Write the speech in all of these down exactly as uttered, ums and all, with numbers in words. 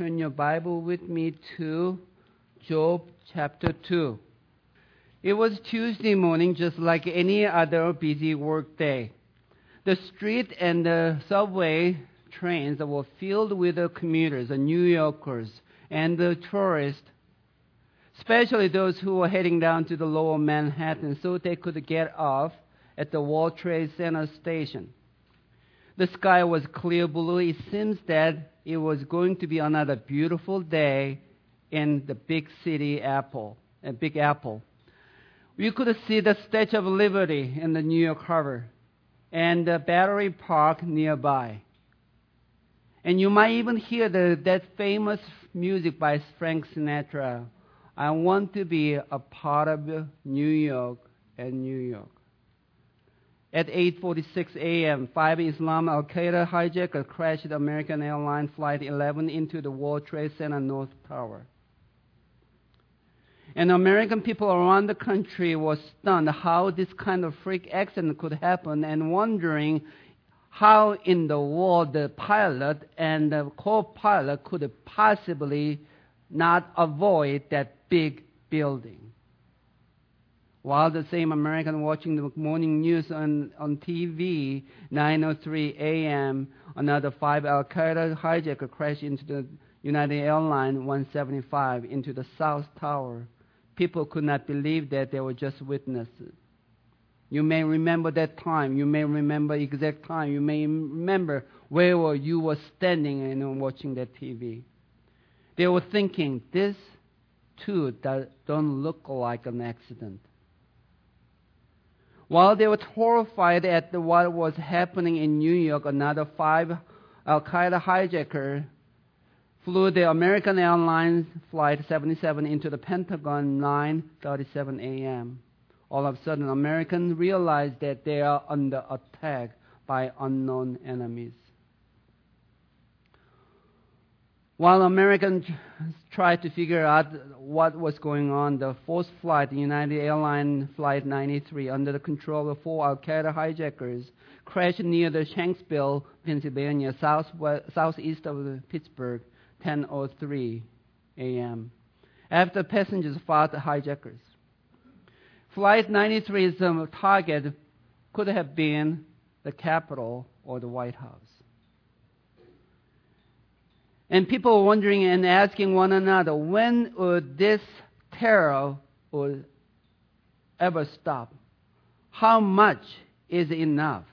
turn your Bible with me to Job chapter two. It was Tuesday morning, just like any other busy work day. The street and the subway trains were filled with the commuters, the New Yorkers, and the tourists, especially those who were heading down to the lower Manhattan so they could get off at the World Trade Center station. The sky was clear blue. It seems that it was going to be another beautiful day in the big city Apple, uh, Big Apple. We could see the Statue of Liberty in the New York Harbor and the Battery Park nearby. And you might even hear the, that famous music by Frank Sinatra. I want to be a part of New York and New York. At eight forty-six a.m., five Islam Al-Qaeda hijackers crashed American Airlines Flight eleven into the World Trade Center North Tower. And American people around the country were stunned how this kind of freak accident could happen and wondering how in the world the pilot and the co-pilot could possibly not avoid that big building. While the same American watching the morning news on, on T V, nine oh three a.m., another five Al-Qaeda hijacker crashed into the United Airlines one seventy-five into the South Tower. People could not believe that they were just witnesses. You may remember that time. You may remember exact time. You may remember where you were standing and watching that T V. They were thinking, this too don't look like an accident. While they were horrified at the, what was happening in New York, another five Al-Qaeda hijackers flew the American Airlines Flight seventy-seven into the Pentagon nine thirty-seven a.m. All of a sudden, Americans realized that they are under attack by unknown enemies. While Americans tried to figure out what was going on, the fourth flight, United Airlines Flight ninety-three, under the control of four Al-Qaeda hijackers, crashed near the Shanksville, Pennsylvania, south, southeast of Pittsburgh, ten oh three a.m. after passengers fought the hijackers. Flight ninety-three's um, target could have been the Capitol or the White House. And people were wondering and asking one another, when would this terror would ever stop? How much is enough?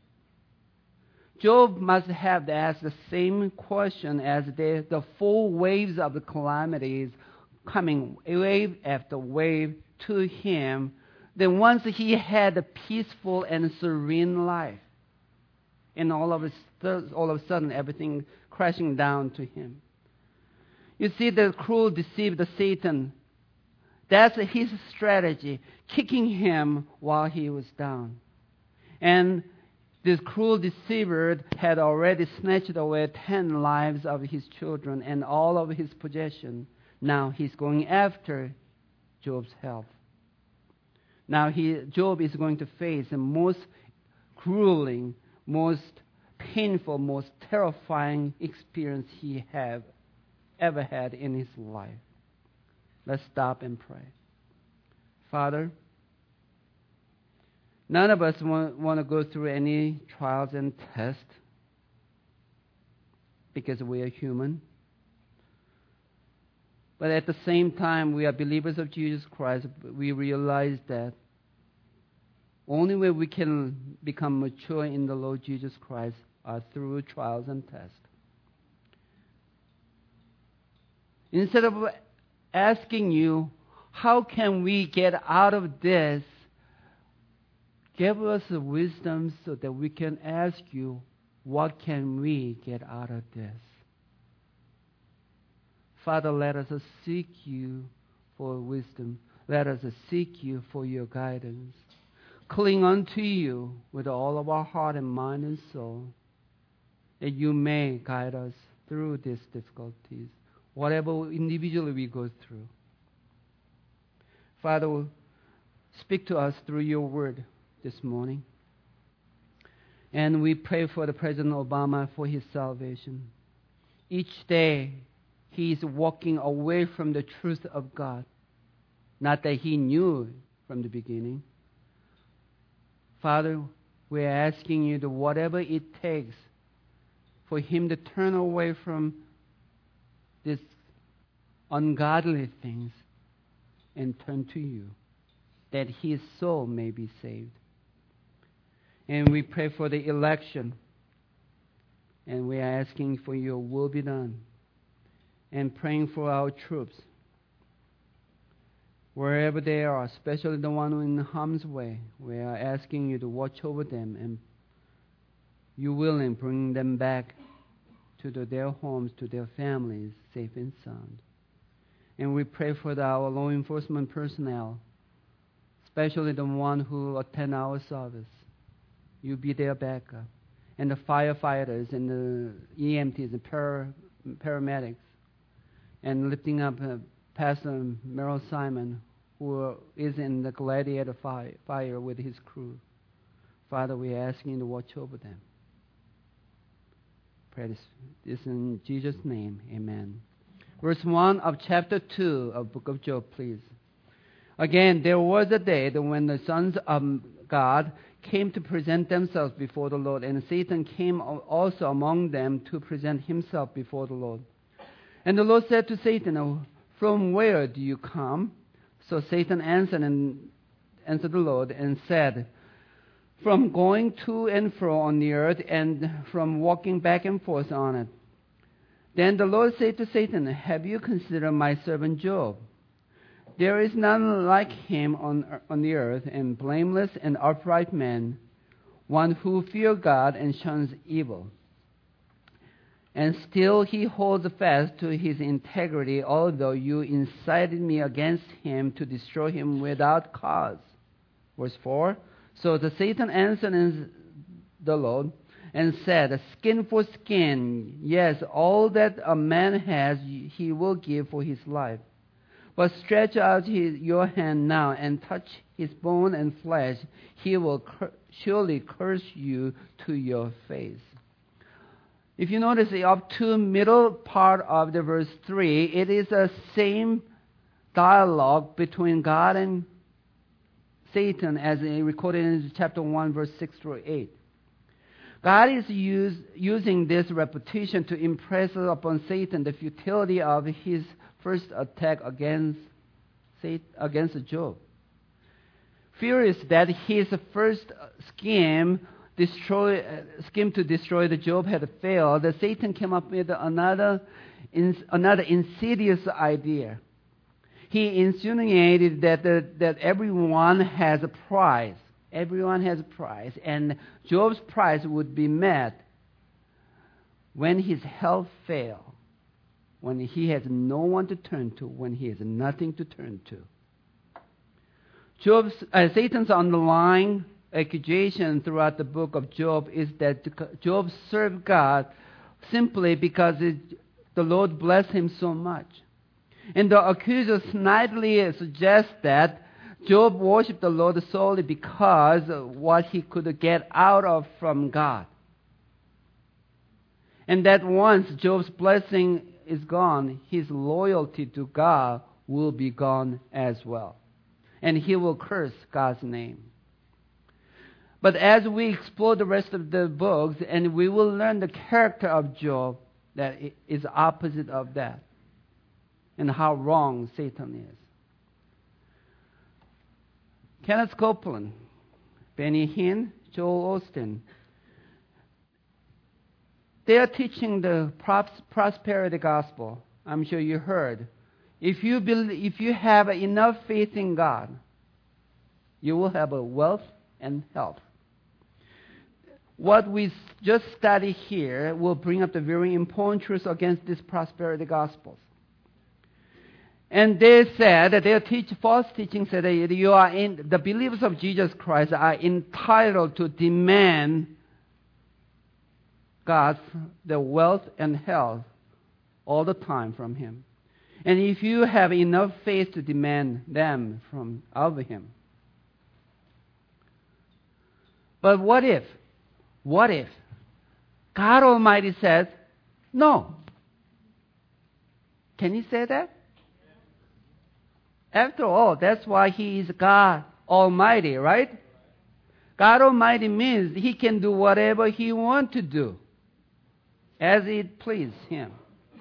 Job must have asked the same question as the, the four waves of the calamities coming wave after wave to him. Then once he had a peaceful and serene life, and all of a, all of a sudden everything crashing down to him. You see, the cruel deceived Satan. That's his strategy, kicking him while he was down. And this cruel deceiver had already snatched away ten lives of his children and all of his possession. Now he's going after Job's health. Now he, Job is going to face the most grueling, most painful, most terrifying experience he have ever had in his life. Let's stop and pray. Father, none of us want, want to go through any trials and tests because we are human. But at the same time, we are believers of Jesus Christ. We realize that only way we can become mature in the Lord Jesus Christ are through trials and tests. Instead of asking you, how can we get out of this, give us the wisdom so that we can ask you, what can we get out of this? Father, let us seek you for wisdom. Let us seek you for your guidance. Cling unto you with all of our heart and mind and soul, that you may guide us through these difficulties, whatever individually we go through. Father, speak to us through your word this morning. And we pray for the President Obama for his salvation. Each day he is walking away from the truth of God. Not that he knew from the beginning. Father, we are asking you that whatever it takes for him to turn away from these ungodly things and turn to you, that his soul may be saved. And we pray for the election, and we are asking for your will be done, and praying for our troops, wherever they are, especially the one in harm's way. We are asking you to watch over them, and you will and bring them back to the, their homes, to their families, safe and sound. And we pray for the, our law enforcement personnel, especially the one who attend our service. You be their backup. And the firefighters and the E M Ts and para, paramedics. And lifting up uh, Pastor Merrill Simon, who is in the Gladiator fire, fire with his crew. Father, we are asking you to watch over them. Pray this, this in Jesus' name. Amen. Verse one of chapter two of Book of Job, please. Again, there was a day when the sons of God came to present themselves before the Lord, and Satan came also among them to present himself before the Lord. And the Lord said to Satan, "From where do you come?" So Satan answered and answered the Lord and said, "From going to and fro on the earth, and from walking back and forth on it." Then the Lord said to Satan, "Have you considered my servant Job? There is none like him on, on the earth, and blameless and upright man, one who fears God and shuns evil. And still he holds fast to his integrity, although you incited me against him to destroy him without cause." Verse four. So the Satan answered the Lord and said, "Skin for skin, yes, all that a man has he will give for his life. But stretch out his, your hand now and touch his bone and flesh. He will cur- surely curse you to your face." If you notice up to middle part of the verse three, it is the same dialogue between God and Satan as recorded in chapter one, verse six through eight. God is use, using this repetition to impress upon Satan the futility of his first attack against Satan, against Job. Furious that his first scheme destroy uh, scheme to destroy the Job had failed, the Satan came up with another in, another insidious idea. He insinuated that the, that everyone has a price. Everyone has a price, and Job's price would be met when his health fails, when he has no one to turn to, when he has nothing to turn to. Job's, uh, Satan's underlying accusation throughout the book of Job is that Job served God simply because it, the Lord blessed him so much. And the accuser snidely suggests that Job worshipped the Lord solely because of what he could get out of from God. And that once Job's blessing is gone, his loyalty to God will be gone as well. And he will curse God's name. But as we explore the rest of the books, and we will learn the character of Job that is opposite of that, and how wrong Satan is. Kenneth Copeland, Benny Hinn, Joel Osteen, they are teaching the prosperity gospel. I'm sure you heard. If you believe, if you have enough faith in God, you will have a wealth and health. What we just studied here will bring up the very important truths against this prosperity gospel. And they said that their teach, false teaching said that you are in, the believers of Jesus Christ are entitled to demand God the wealth and health all the time from Him. And if you have enough faith to demand them from of Him. But what if, what if God Almighty says, no. Can he say that? After all, that's why he is God Almighty, right? God Almighty means he can do whatever he wants to do as it pleases him.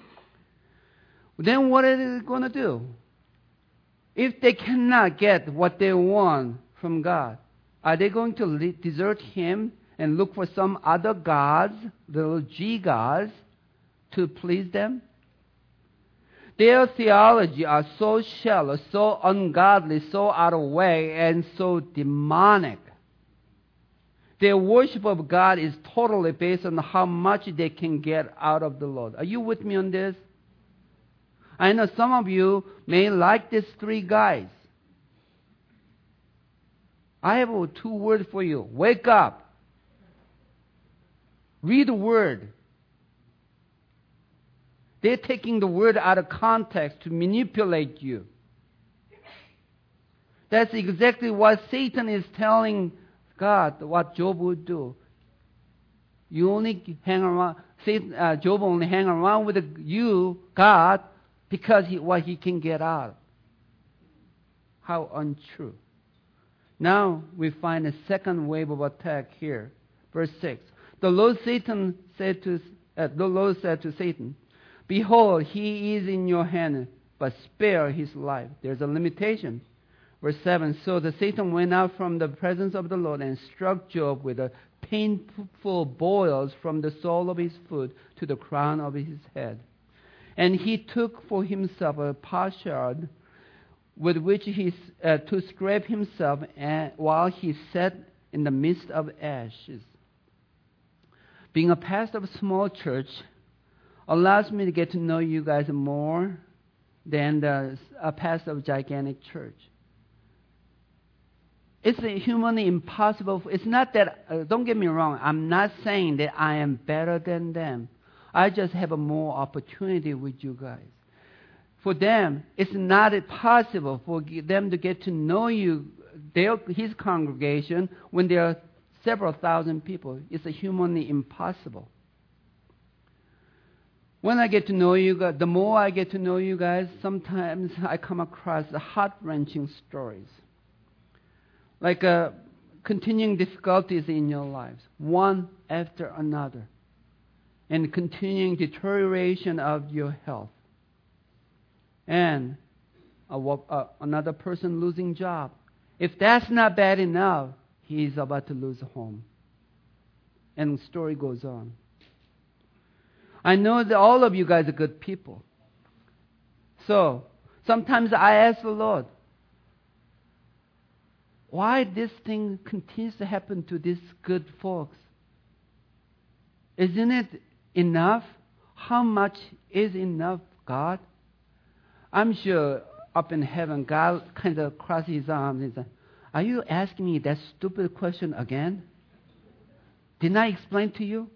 Then what are they going to do? If they cannot get what they want from God, are they going to desert him and look for some other gods, little G gods, to please them? Their theology are so shallow, so ungodly, so out of way, and so demonic. Their worship of God is totally based on how much they can get out of the Lord. Are you with me on this? I know some of you may like these three guys. I have two words for you. Wake up. Read the word. They're taking the word out of context to manipulate you. That's exactly what Satan is telling God, what Job would do. You only hang around, Satan, uh, Job only hang around with you, God, because he, what he can get out. How untrue. Now we find a second wave of attack here. Verse six. The Lord Satan said to uh, the Lord said to Satan, "Behold, he is in your hand, but spare his life." There's a limitation. Verse seven. So the Satan went out from the presence of the Lord and struck Job with a painful boils from the sole of his foot to the crown of his head. And he took for himself a potsherd with which he uh, to scrape himself, and, while he sat in the midst of ashes. Being a pastor of a small church allows me to get to know you guys more than the, a pastor of a gigantic church. It's humanly impossible. It's not that, uh, don't get me wrong, I'm not saying that I am better than them. I just have a more opportunity with you guys. For them, it's not possible for them to get to know you, their, his congregation, when there are several thousand people. It's humanly impossible. When I get to know you guys, the more I get to know you guys, sometimes I come across heart-wrenching stories. Like uh, continuing difficulties in your lives, one after another. And continuing deterioration of your health. And a, a, another person losing job. If that's not bad enough, he's about to lose a home. And the story goes on. I know that all of you guys are good people. So, sometimes I ask the Lord, why this thing continues to happen to these good folks? Isn't it enough? How much is enough, God? I'm sure up in heaven, God kind of crosses his arms and says, "Are you asking me that stupid question again? Didn't I explain to you?"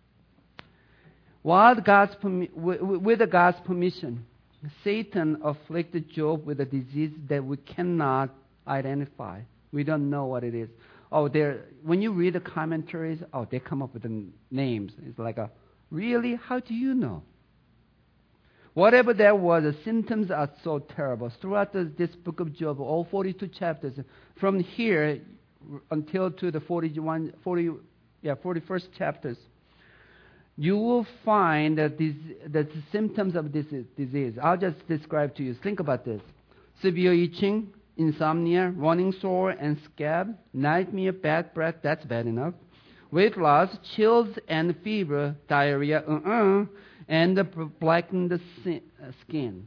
While God's permi- with God's permission, Satan afflicted Job with a disease that we cannot identify. We don't know what it is. Oh, there. When you read the commentaries, oh, they come up with the names. It's like a, really? How do you know? Whatever that was, the symptoms are so terrible. Throughout the, this book of Job, all forty-two chapters, from here until to the forty-one, forty, yeah, forty-first chapters, you will find that these, the symptoms of this disease. I'll just describe to you. Think about this. Severe itching, insomnia, running sore and scab, nightmare, bad breath, that's bad enough. Weight loss, chills and fever, diarrhea, uh-uh, and the blackened skin.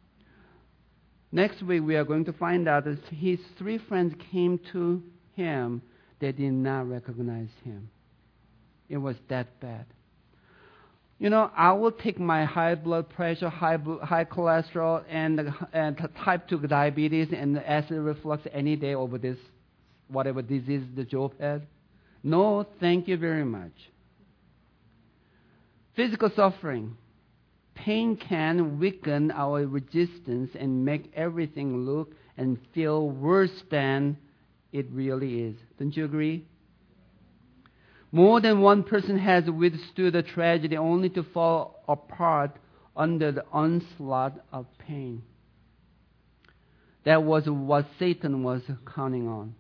Next week we are going to find out that his three friends came to him. They did not recognize him. It was that bad. You know, I will take my high blood pressure, high high cholesterol, and, and type two diabetes and acid reflux any day over this, whatever disease the Job had. No, thank you very much. Physical suffering. Pain can weaken our resistance and make everything look and feel worse than it really is. Don't you agree? More than one person has withstood a tragedy only to fall apart under the onslaught of pain. That was what Satan was counting on.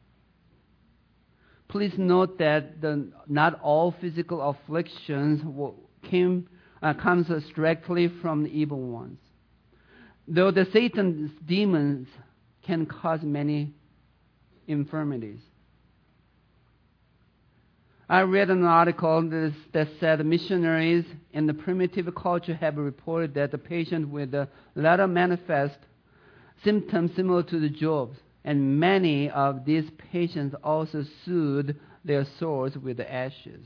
Please note that the, not all physical afflictions will, came, uh, comes directly from the evil ones. Though the Satan's demons can cause many infirmities. I read an article that, that said missionaries in the primitive culture have reported that the patient with the latter manifest symptoms similar to the Job's, and many of these patients also soothed their sores with the ashes.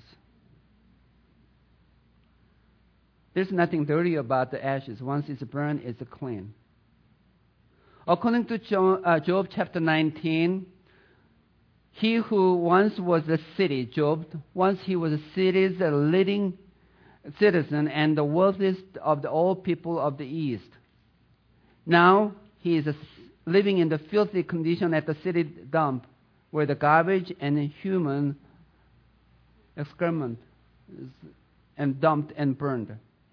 There's nothing dirty about the ashes. Once it's burned, it's clean. According to Job, uh, Job chapter nineteen, he who once was a city, Job, once he was a city's a leading citizen and the wealthiest of the all people of the East. Now he is a, living in the filthy condition at the city dump, where the garbage and human excrement is and dumped and burned.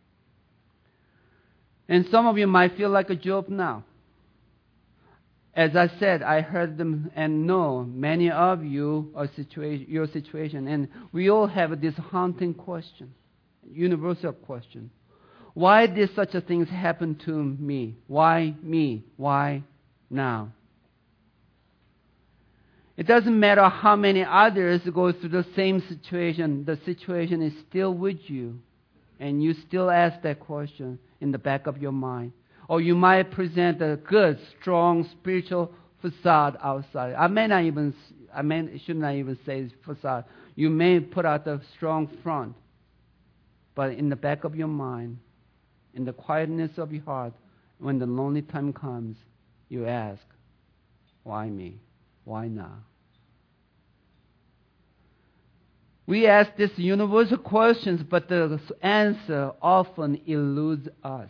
And some of you might feel like a Job now. As I said, I heard them and know many of you are situa- your situation, and we all have this haunting question, universal question. Why did such a things happen to me? Why me? Why now? It doesn't matter how many others go through the same situation. The situation is still with you, and you still ask that question in the back of your mind. Or you might present a good, strong spiritual facade outside. I may not even, I may, should not even say facade. You may put out a strong front. But in the back of your mind, in the quietness of your heart, when the lonely time comes, you ask, why me? Why now? We ask these universal questions, but the answer often eludes us.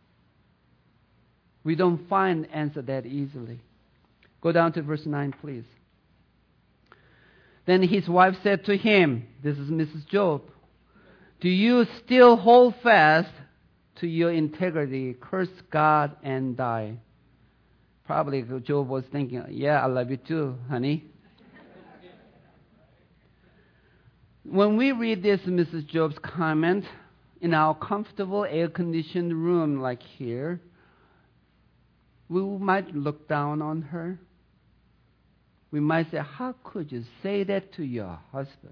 We don't find answer that easily. Go down to verse nine, please. Then his wife said to him, this is Missus Job, do you still hold fast to your integrity? Curse God and die. Probably Job was thinking, yeah, I love you too, honey. When we read this Missus Job's comment in our comfortable air-conditioned room like here, we might look down on her. We might say, how could you say that to your husband?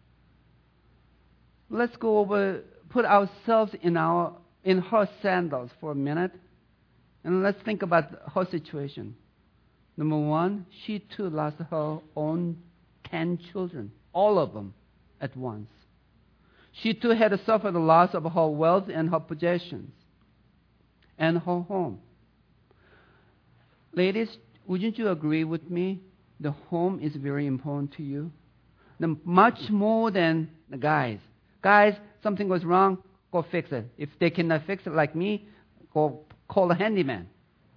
Let's go over, put ourselves in our in her sandals for a minute, and let's think about her situation. Number one, she too lost her own ten children, all of them at once. She too had suffered the loss of her wealth and her possessions and her home. Ladies, wouldn't you agree with me? The home is very important to you. The, much more than the guys. Guys, something goes wrong, go fix it. If they cannot fix it like me, go call a handyman.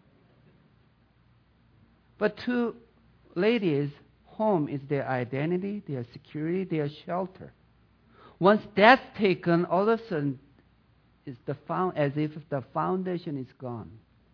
But to ladies, home is their identity, their security, their shelter. Once that's taken, all of a sudden, it's the found, as if the foundation is gone.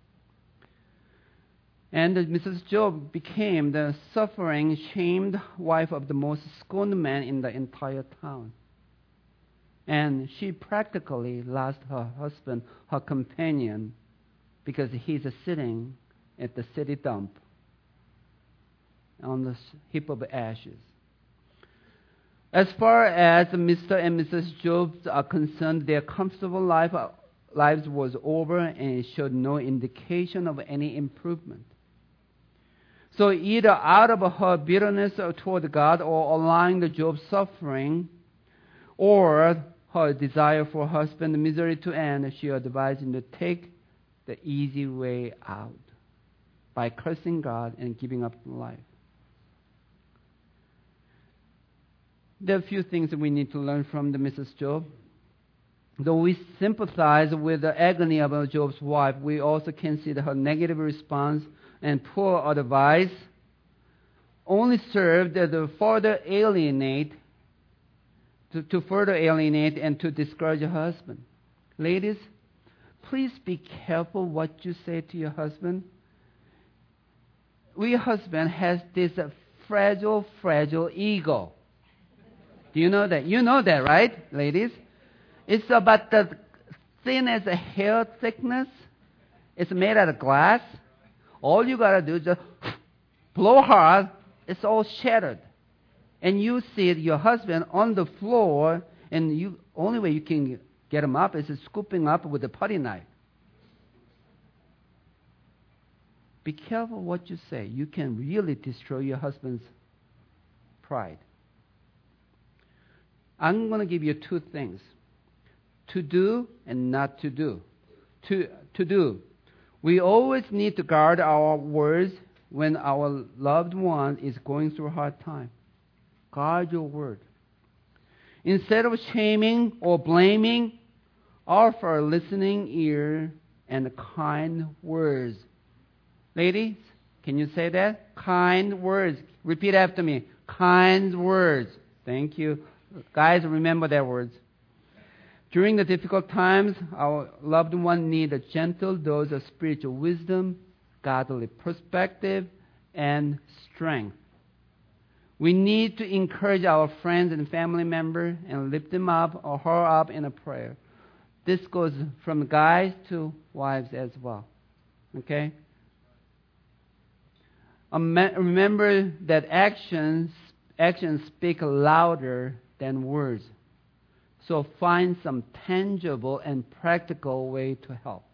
And Missus Job became the suffering, shamed wife of the most scorned man in the entire town. And she practically lost her husband, her companion, because he's sitting at the city dump on the heap of ashes. As far as Mister and Missus Job are concerned, their comfortable life, lives was over, and it showed no indication of any improvement. So either out of her bitterness toward God or allowing the Job's suffering, or her desire for her husband's misery to end, she advised him to take the easy way out by cursing God and giving up life. There are a few things that we need to learn from the Missus Job. Though we sympathize with the agony of Job's wife, we also can see that her negative response and poor advice only served to further alienate, to, to further alienate and to discourage her husband. Ladies, please be careful what you say to your husband. We husband has this uh, fragile, fragile ego. Do you know that? You know that, right, ladies? It's about the thin as a hair thickness. It's made out of glass. All you gotta do is just blow hard. It's all shattered. And you see your husband on the floor, and you only way you can get him up is scooping up with a putty knife. Be careful what you say. You can really destroy your husband's pride. I'm going to give you two things. To do and not to do. To, to do. We always need to guard our words when our loved one is going through a hard time. Guard your word. Instead of shaming or blaming, offer a listening ear and kind words. Ladies, can you say that? Kind words. Repeat after me. Kind words. Thank you. Guys, remember that words. During the difficult times, our loved one need a gentle dose of spiritual wisdom, godly perspective, and strength. We need to encourage our friends and family members and lift them up or her up in a prayer. This goes from guys to wives as well. Okay? Remember that actions actions speak louder than words. So find some tangible and practical way to help.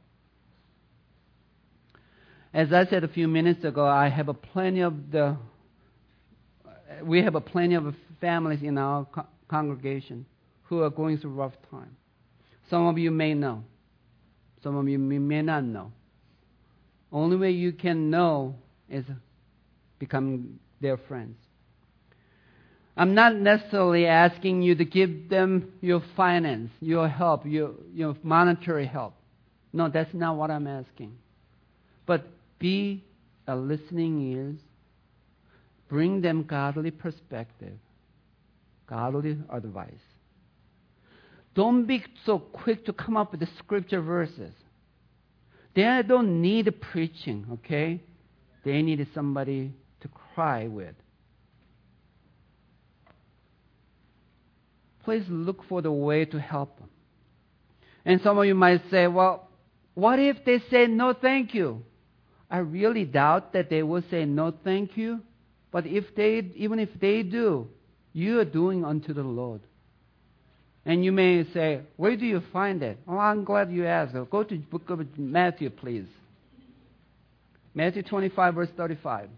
As I said a few minutes ago, I have a plenty of the we have a plenty of families in our co- congregation who are going through a rough time. Some of you may know. Some of you may not know. Only way you can know is become their friends. I'm not necessarily asking you to give them your finance, your help, your, your monetary help. No, that's not what I'm asking. But be a listening ears. Bring them godly perspective, godly advice. Don't be so quick to come up with the scripture verses. They don't need preaching, okay? They need somebody to cry with. Please look for the way to help them. And some of you might say, well, what if they say no thank you? I really doubt that they will say no thank you. But if they, even if they do, you are doing unto the Lord. And you may say, where do you find it? Oh, I'm glad you asked. Go to the book of Matthew, please. Matthew twenty-five, verse thirty-five.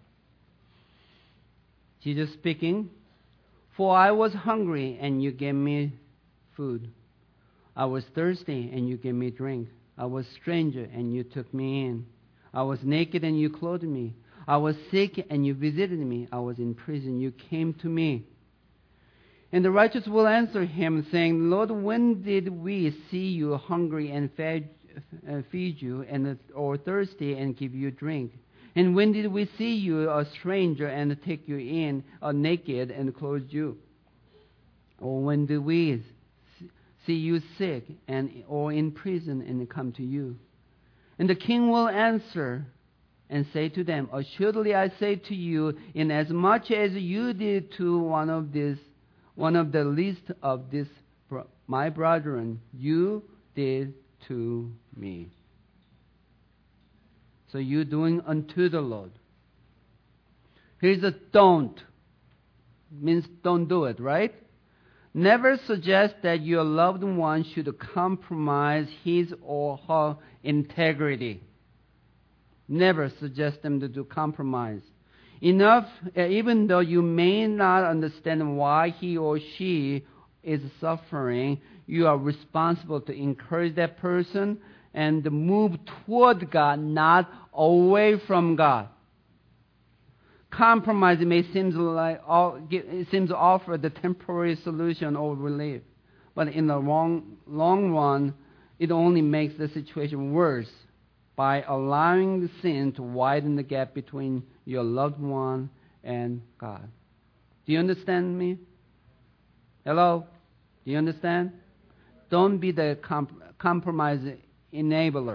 Jesus speaking, for I was hungry, and you gave me food. I was thirsty, and you gave me drink. I was stranger, and you took me in. I was naked, and you clothed me. I was sick, and you visited me. I was in prison. You came to me. And the righteous will answer him, saying, Lord, when did we see you hungry and fed, uh, feed you, and or thirsty and give you drink? And when did we see you a stranger and take you in, or naked and clothe you? Or when did we see you sick and or in prison and come to you? And the king will answer and say to them, assuredly I say to you, inasmuch as you did to one of these, one of the least of this, my brethren, you did to me. So you're doing unto the Lord. Here's a don't. Means don't do it, right? Never suggest that your loved one should compromise his or her integrity. Never suggest them to do compromise. Enough, even though you may not understand why he or she is suffering, you are responsible to encourage that person and move toward God, not away from God. Compromise may seem like it seems to offer the temporary solution or relief, but in the long long run, it only makes the situation worse by allowing the sin to widen the gap between your loved one and God. Do you understand me? Hello? Do you understand? Don't be the comp- compromise enabler.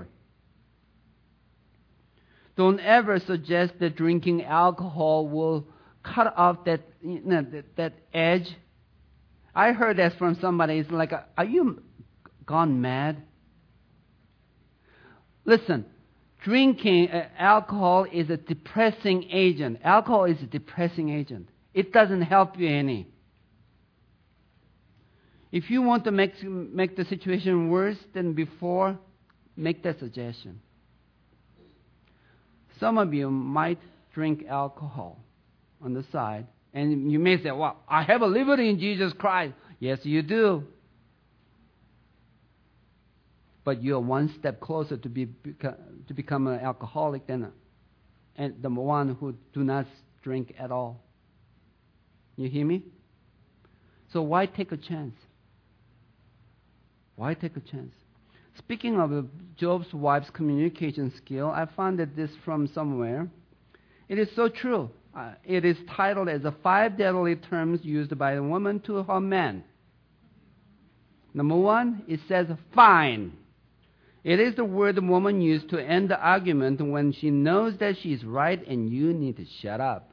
Don't ever suggest that drinking alcohol will cut off that, you know, that, that edge. I heard that from somebody. It's like, are you gone mad? Listen, drinking uh, alcohol is a depressing agent. Alcohol is a depressing agent. It doesn't help you any. If you want to make, make the situation worse than before, make that suggestion. Some of you might drink alcohol on the side, and you may say, well, I have a liberty in Jesus Christ. Yes, you do. But you're one step closer to be to become an alcoholic than a, the one who do not drink at all. You hear me? So why take a chance? Why take a chance? Speaking of Job's wife's communication skill, I found that this from somewhere. It is so true. Uh, it is titled as the five deadly terms used by a woman to her man. Number one, it says fine. It is the word the woman used to end the argument when she knows that she's right and you need to shut up.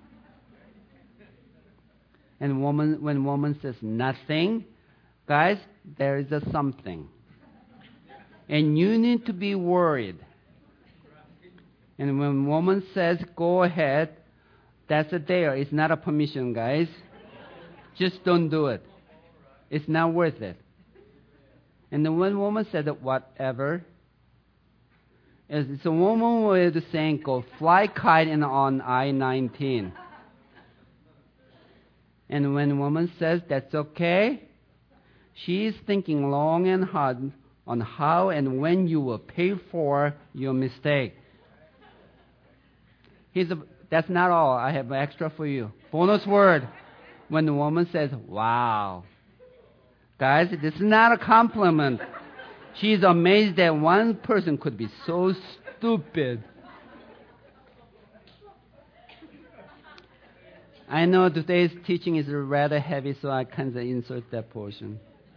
And woman, when woman says nothing, guys, there is a something. And you need to be worried. And when woman says, go ahead, that's a dare. It's not a permission, guys. Just don't do it. It's not worth it. And then when woman said whatever, it's a woman way of saying, go fly kite in on I nineteen. And when woman says that's okay, she is thinking long and hard on how and when you will pay for your mistake. Here's a, that's not all. I have extra for you. Bonus word. When the woman says, wow. Guys, this is not a compliment. She's amazed that one person could be so stupid. I know today's teaching is rather heavy, so I can't insert that portion.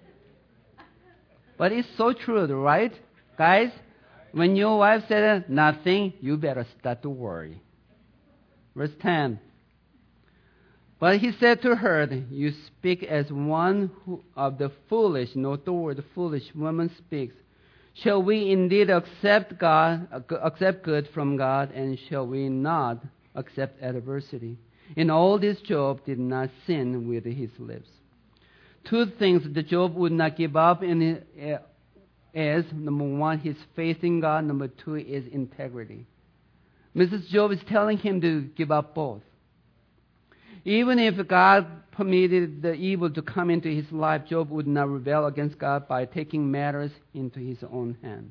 But it's so true, right? Guys, when your wife said nothing, you better start to worry. Verse ten. But he said to her, you speak as one who, of the foolish. Note the word foolish woman speaks. Shall we indeed accept God, accept good from God, and shall we not accept adversity? In all this, Job did not sin with his lips. Two things that Job would not give up in is, number one, his faith in God. Number two is integrity. Missus Job is telling him to give up both. Even if God permitted the evil to come into his life, Job would not rebel against God by taking matters into his own hand.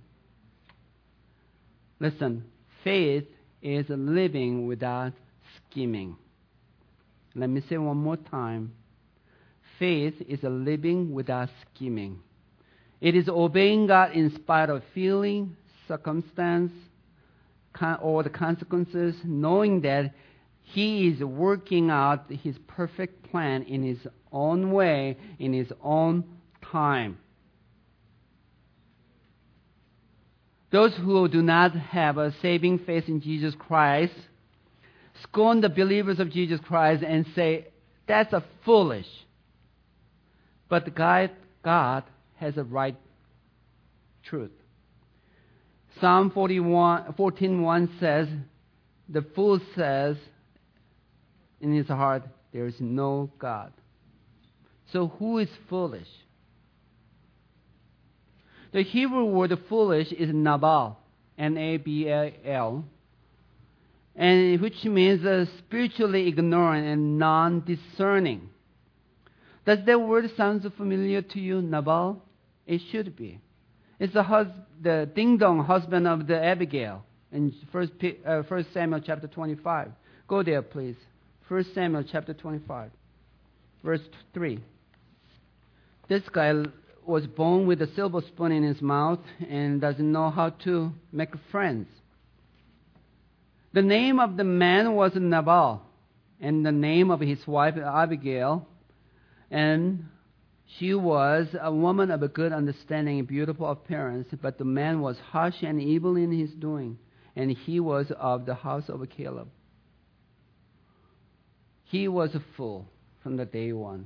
Listen, faith is living without scheming. Let me say one more time. Faith is a living without scheming. It is obeying God in spite of feeling, circumstance, or the consequences, knowing that He is working out His perfect plan in His own way, in His own time. Those who do not have a saving faith in Jesus Christ scorn the believers of Jesus Christ and say, that's a foolish. But God, God has a right truth. Psalm forty-one, fourteen one says, the fool says in his heart, there is no God. So who is foolish? The Hebrew word foolish is Nabal, N A B A L, and which means uh, spiritually ignorant and non-discerning. Does that word sound familiar to you, Nabal? It should be. It's the, hus- the ding-dong husband of the Abigail in First, uh, First Samuel chapter twenty-five. Go there, please. First Samuel chapter twenty-five, verse three. This guy was born with a silver spoon in his mouth and doesn't know how to make friends. The name of the man was Nabal, and the name of his wife Abigail. And She was a woman of a good understanding and beautiful appearance, but the man was harsh and evil in his doing, and he was of the house of Caleb. He was a fool from the day one.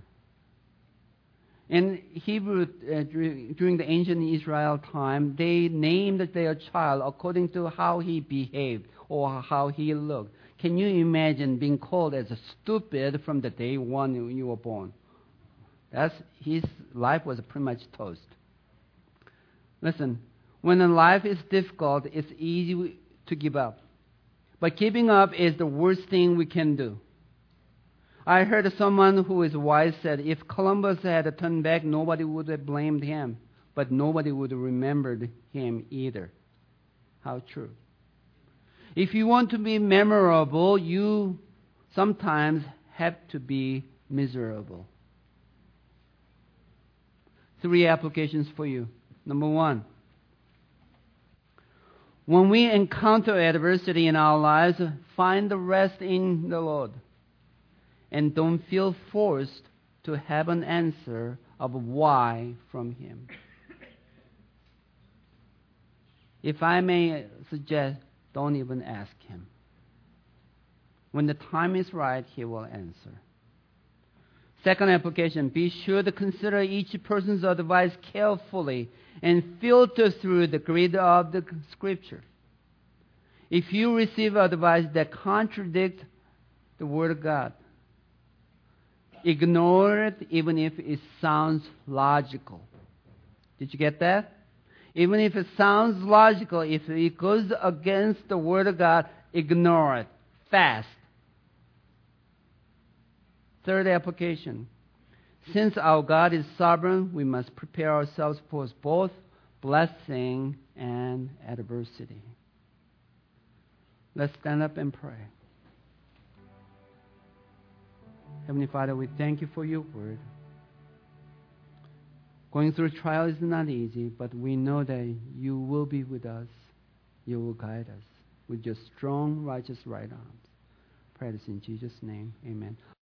In Hebrew, uh, during the ancient Israel time, they named their child according to how he behaved or how he looked. Can you imagine being called as a stupid from the day one you were born? That's, his life was pretty much toast. Listen, when life is difficult, it's easy to give up. But giving up is the worst thing we can do. I heard someone who is wise said, if Columbus had turned back, nobody would have blamed him, but nobody would have remembered him either. How true. If you want to be memorable, you sometimes have to be miserable. Three applications for you. Number one, when we encounter adversity in our lives, find the rest in the Lord. And don't feel forced to have an answer of why from Him. If I may suggest, don't even ask Him. When the time is right, He will answer. Second application, be sure to consider each person's advice carefully and filter through the grid of the Scripture. If you receive advice that contradicts the Word of God, ignore it even if it sounds logical. Did you get that? Even if it sounds logical, if it goes against the Word of God, ignore it fast. Third application. Since our God is sovereign, we must prepare ourselves for both blessing and adversity. Let's stand up and pray. Heavenly Father, we thank you for your word. Going through trial is not easy, but we know that you will be with us. You will guide us with your strong, righteous right arms. Pray this in Jesus' name. Amen.